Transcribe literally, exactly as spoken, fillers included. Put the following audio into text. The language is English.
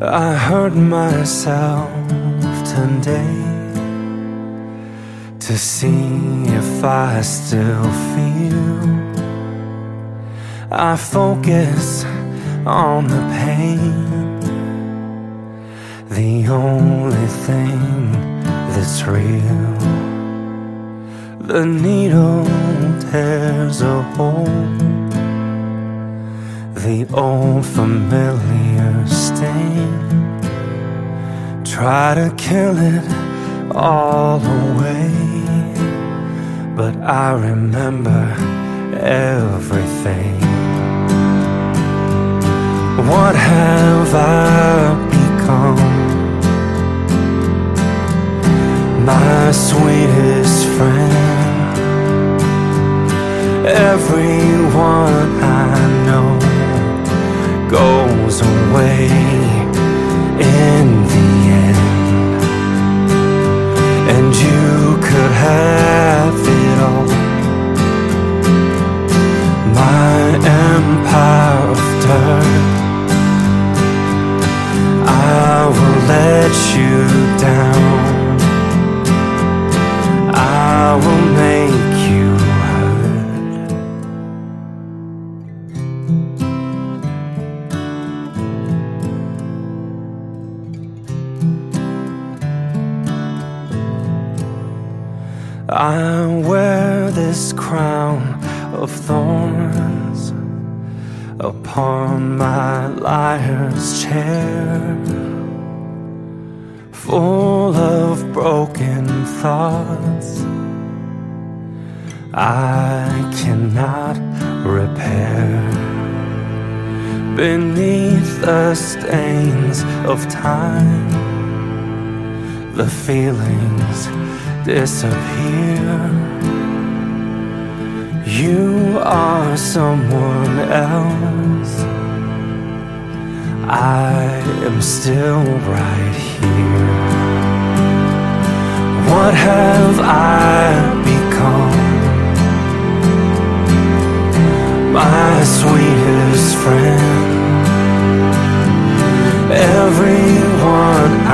I hurt myself today to see if I still feel. I focus on the pain, the only thing that's real. The needle tears a hole, the old familiar stain. Try to kill it all away, but I remember everything. What have I become? My sweetest friend. Everyone I know goes away in the end, and you could have it all. My empire of dirt, I will let you down. I will make you hurt. I wear this crown of thorns upon my liar's chair, full of broken thoughts I cannot repair. Beneath the stains of time, the feelings disappear. You are someone else, I am still right here. What have I become? My sweetest friend. Everyone